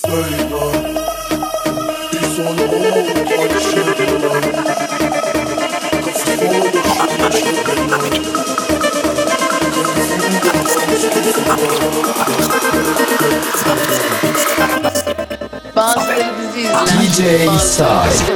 Bazıları bizi izler. DJ Side.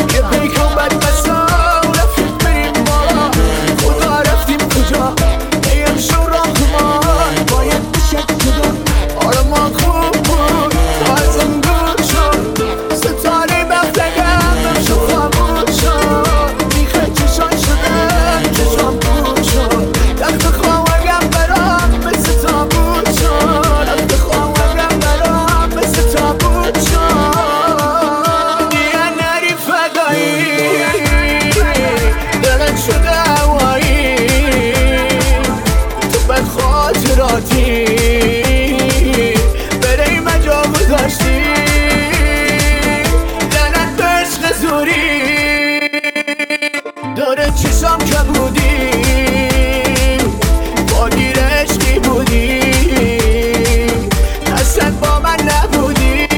چشم که بودی با گیر عشقی بودی اصلا با من نبودی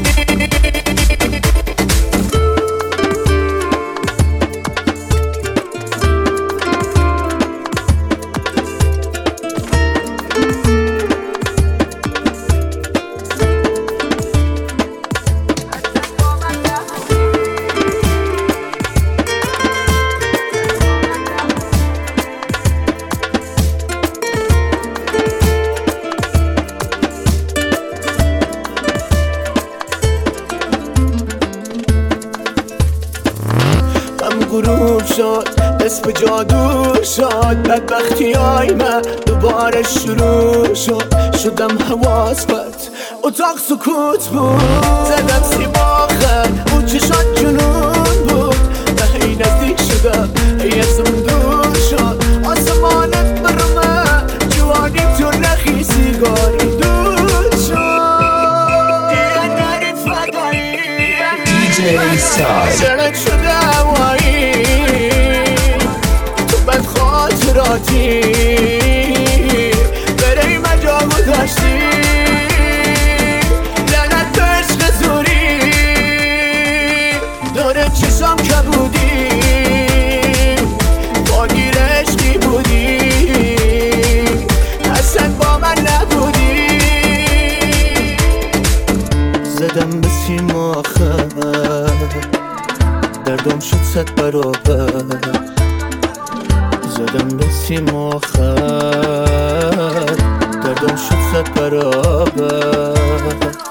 غروب شد اسم جادو شد بدبختی های من دوباره شروع شد شدم حواس پرت اتاق سکوت بود زدم سیماخه اون چشات جنون بود به هی نزدیک شدم هی ازم دور شد آسمانت برمه جوانی تو نخی سیگاری دود شد دیگه نری فدایی DJ Side. سرت شده هوایی تو بد خاطراتی برای مجا گذاشتی لعنت به عشق زوری داره چشم که بودی با گیر عشقی بودی اصلا با من نبودی زدم به سیم آخر دردم شد 100 برابر زدم به سیم آخر دردم شد 100 برابر